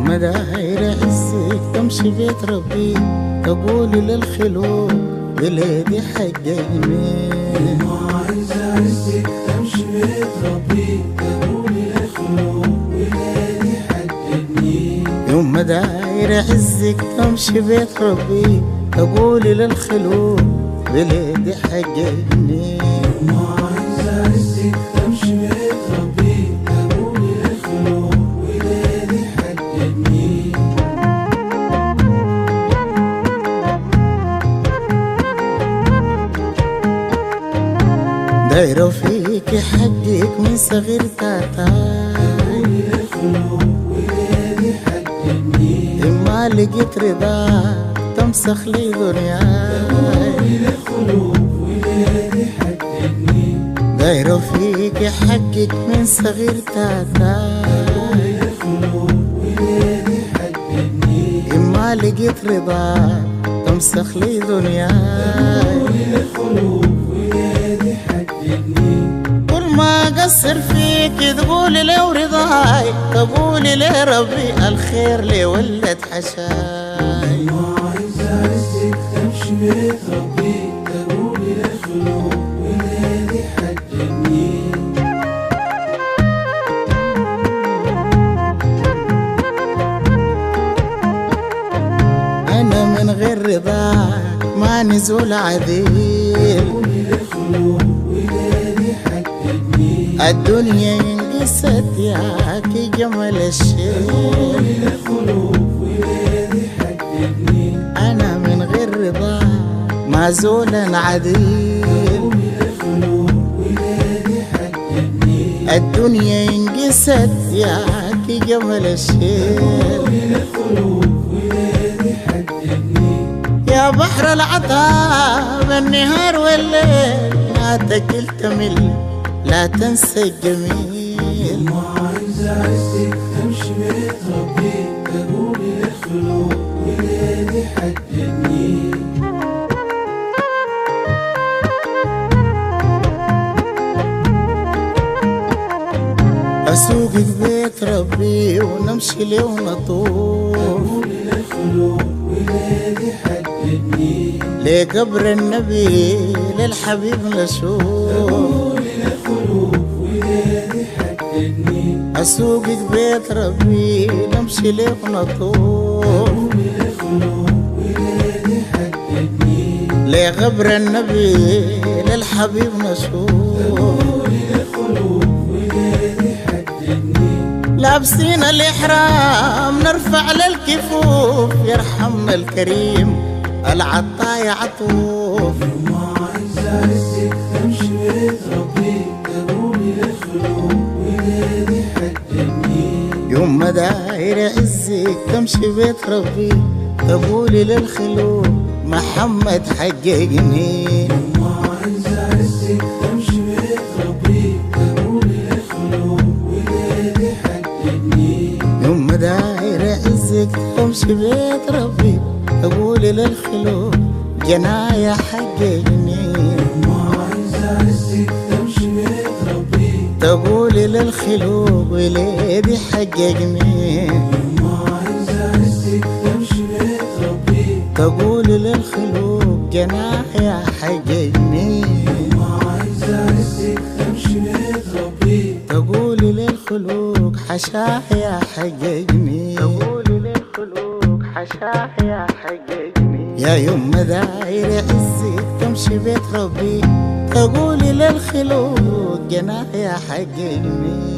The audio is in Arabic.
يوم ما داير عزك تمشي بيت ربي تقولي للخلوق بلادي حق يمين. ما عايز عزك تمشي بيت ربي تقولي للخلوق بلادي حق يمين. يوم ما داير عزك تمشي بيت ربي تقولي للخلوق بلادي حق يمين. ما عايز عزك تمشي بيت ربي تقولي للخلوق بلادي حق يمين. دايرة فيكي حقك من صغير تاتاي إما لقيت رضاك تمسخ لي دنياي. دايرة فيكي حقك من صغير تاتاي إما لقيت رضاك تمسخ لي دنياي. كل ما قصر فيك تقولي لي ورضاي تقولي لي ربي الخير لي ولد حشاي. ما عايز عزك تمشي بيت ربي تقولي للخلوق بلادي حق يمين. أنا من غير رضاك ما نزول عديل الدنيا ينقست ياكي جمل الشيل. أنا من غير رضاك ما زول عديل الدنيا ينقست ياكي جمل الشيل. يا بحر العطاء بالنهار والليل ما تكل تمل لا تنسى الجميل. ما عايز عزك تمشي بيت ربي تقولي للخلوق بلادي حق يمين. أسوقك بيت ربي ونمشي لي ونطوف تقولي للخلوق بلادي حق يمين. لقبر النبي للحبيب نشوف. أسوقك بيت ربي نمشي لي ونطوف لقبر النبي للحبيب نشوف. لابسين الإحرام نرفع للكفوف يرحمنا الكريم العطايا عطوف. ما عايز عزك تمشي بيت ربي تقولي للخلوق بلادي حق يمين. يوم ما داير عزك تمشي بيت ربي تقولي للخلوق محمد حققني. ما عايز عزك تمشي بيت ربي تقولي للخلوق بلادي حق يمين. يوم ما داير عزك تمشي بيت ربي تقولي للخلوق جنايا حققني. ما عايز عزك تمشي بيت ربي تقولي للخلوق وليدي حققني. ما عايز عزك تمشي بيت ربي تقولي للخلوق جنايا حققني. ما عايز عزك تمشي بيت ربي تقولي للخلوق حشايا حققني. تقولي للخلوق حشايا حققني. يا يوم ما داير عزك تمشي بيت ربي تقولي للخلوق جنايا حققني.